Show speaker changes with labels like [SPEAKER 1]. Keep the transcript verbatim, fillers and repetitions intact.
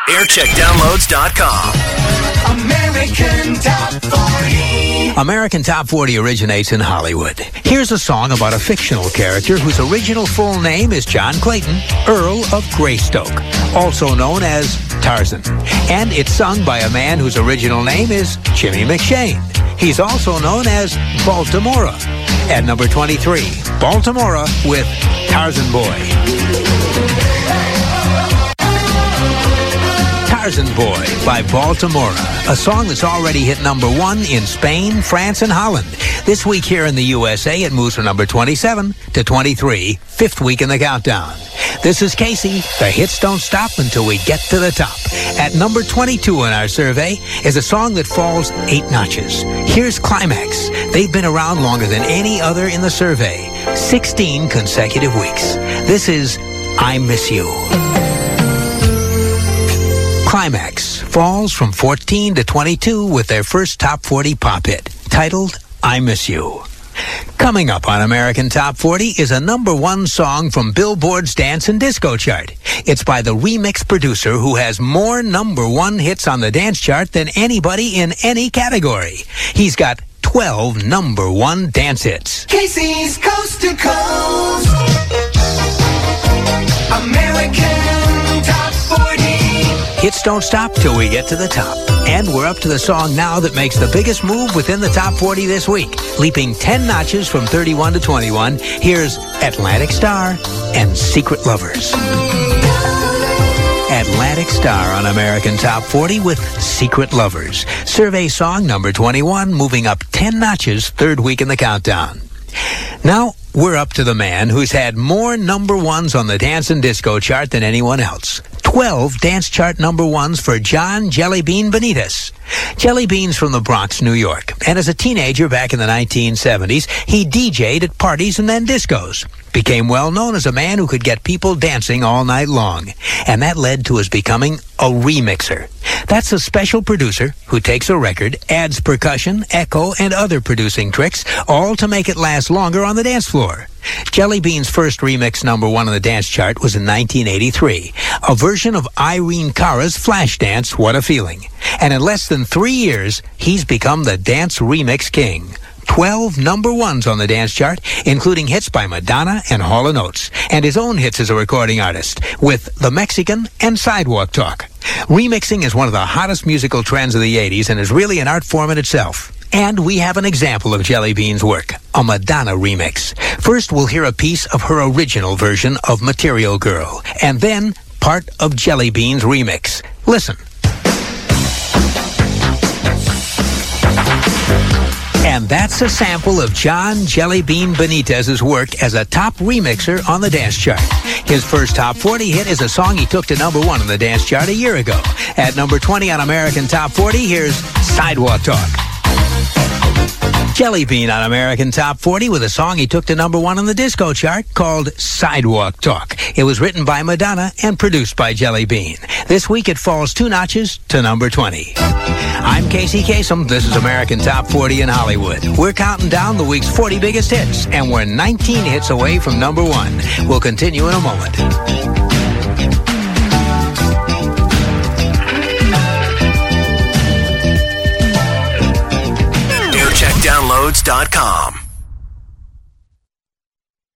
[SPEAKER 1] aircheck downloads dot com.
[SPEAKER 2] American Top forty.
[SPEAKER 3] American Top forty originates in Hollywood. Here's a song about a fictional character whose original full name is John Clayton, Earl of Greystoke, also known as Tarzan. And it's sung by a man whose original name is Jimmy McShane. He's also known as Baltimora. At number twenty-three, Baltimora with Tarzan Boy. Tarzan Boy by Baltimora, a song that's already hit number one in Spain, France, and Holland. This week here in the U S A, it moves from number twenty-seven to twenty-three, fifth week in the countdown. This is Casey. The hits don't stop until we get to the top. At number twenty-two in our survey is a song that falls eight notches. Here's Climax. They've been around longer than any other in the survey, sixteen consecutive weeks. This is I Miss You. Climax falls from fourteen to twenty-two with their first top forty pop hit, titled I Miss You. Coming up on American Top forty is a number one song from Billboard's Dance and Disco chart. It's by the remix producer who has more number one hits on the dance chart than anybody in any category. He's got twelve number one dance hits.
[SPEAKER 2] Casey's Coast to Coast. American Top forty.
[SPEAKER 3] Hits don't stop till we get to the top. And we're up to the song now that makes the biggest move within the top forty this week, leaping ten notches from thirty-one to twenty-one. Here's Atlantic Star and Secret Lovers. Atlantic Star on American Top forty with Secret Lovers. Survey song number twenty-one, moving up ten notches, third week in the countdown. Now, we're up to the man who's had more number ones on the dance and disco chart than anyone else. twelve dance chart number ones for John Jellybean Benitez. Jellybean's from the Bronx, New York, and as a teenager back in the nineteen seventies, he D J'd at parties and then discos. Became well known as a man who could get people dancing all night long, and that led to his becoming a remixer. That's a special producer who takes a record, adds percussion, echo, and other producing tricks, all to make it last longer on the dance floor. Jellybean's first remix number one on the dance chart was in nineteen eighty-three, a version of Irene Cara's Flashdance, What a Feeling. And in less than three years, he's become the dance remix king. twelve number ones on the dance chart, including hits by Madonna and Hall and Oates, and his own hits as a recording artist, with The Mexican and Sidewalk Talk. Remixing is one of the hottest musical trends of the eighties and is really an art form in itself. And we have an example of Jellybean's work, a Madonna remix. First, we'll hear a piece of her original version of Material Girl, and then part of Jellybean's remix. Listen. And that's a sample of John Jellybean Benitez's work as a top remixer on the dance chart. His first top forty hit is a song he took to number one on the dance chart a year ago. At number twenty on American Top forty, here's Sidewalk Talk. Jellybean on American Top forty with a song he took to number one on the disco chart called Sidewalk Talk. It was written by Madonna and produced by Jellybean. This week it falls two notches to number twenty. I'm Casey Kasem. This is American Top forty in Hollywood. We're counting down the week's forty biggest hits, and we're nineteen hits away from number one. We'll continue in a moment.
[SPEAKER 1] aircheck downloads dot com.